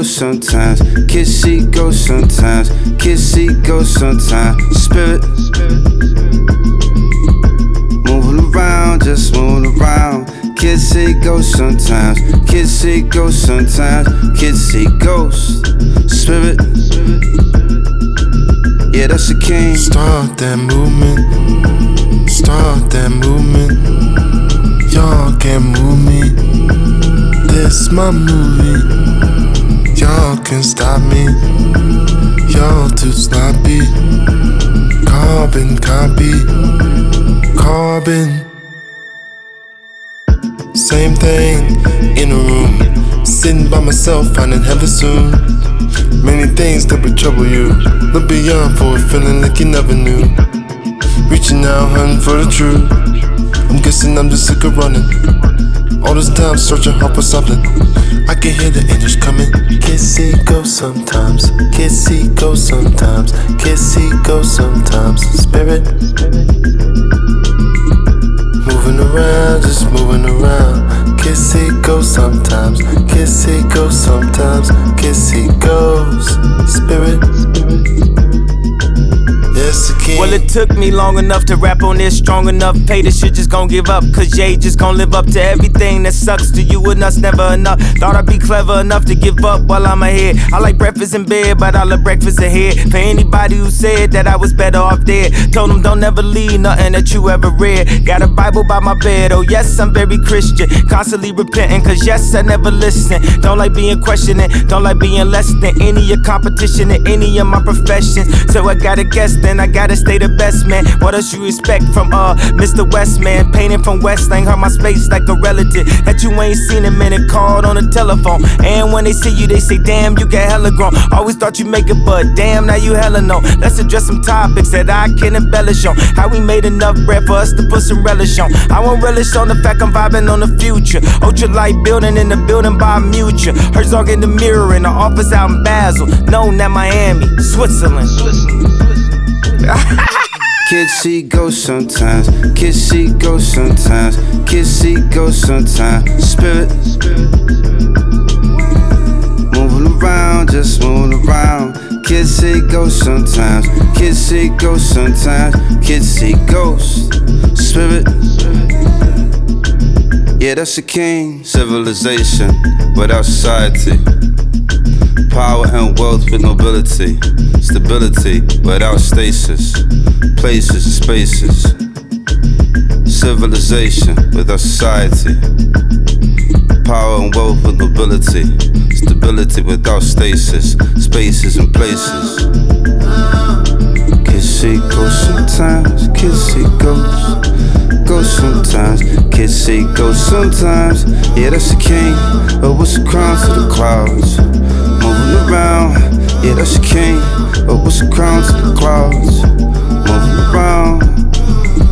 go sometimes. Kissy go sometimes. Kissy go sometimes. Spirit moving around, just moving around. Kissy go sometimes. Kissy go sometimes. Kissy ghost. Spirit, yeah, that's the king. Start that movement. Start that movement. Y'all can't move me. This my movie. Y'all can stop me. Y'all too sloppy. Carbon copy. Carbon. Same thing in a room. Sitting by myself, finding heaven soon. Many things that would trouble you. Look beyond for it, feeling like you never knew. Reaching out, hunting for the truth. I'm guessing I'm just sick of running. All this time searching hard for something. I can hear the angels coming. Kissy go sometimes. Kissy go sometimes. Kissy go sometimes. Spirit moving around, just moving around. Kissy go sometimes. Kissy go sometimes. Kissy goes. Spirit. Yes, the king. Well, it took me long enough to rap on this, strong enough. Pay the shit just gon' give up, cause Jay just gon' live up to everything that sucks to you and us never enough. Thought I'd be clever enough to give up while I'm ahead. I like breakfast in bed, but I love breakfast ahead. For anybody who said that I was better off dead, told them don't ever leave nothing that you ever read. Got a Bible by my bed, oh yes, I'm very Christian. Constantly repenting, cause yes, I never listen. Don't like being questioning, don't like being less than any of your competition in any of my professions. So I gotta guess then, I gotta stay the best, man. What else you expect from Mr. West, man? Painting from West, ain't heard my space like a relative that you ain't seen a minute, called on the telephone. And when they see you, they say, damn, you get hella grown. Always thought you make it, but damn, now you hella know. Let's address some topics that I can embellish on. How we made enough bread for us to put some relish on. I won't relish on the fact I'm vibing on the future. Ultralight building in the building by Mutual. Herzog in the mirror in the office out in Basel. Known at Miami, Switzerland. Kissy go sometimes. Kissy go sometimes. Kissy go sometimes. Spirit moving around, just moving around. Kissy go sometimes. Kissy go sometimes. Kissy ghost. Spirit, yeah, that's the king. Civilization without society. Power and wealth with nobility. Stability without stasis. Places and spaces. Civilization without society. Power and wealth with nobility. Stability without stasis. Spaces and places. Kissy goes sometimes. Kissy goes. Go sometimes. Kissy goes sometimes. Yeah, that's the king. Oh, what's the crown to the clouds? Moving around, yeah, that's the king. Oh, what's the crown to the clouds? Moving around.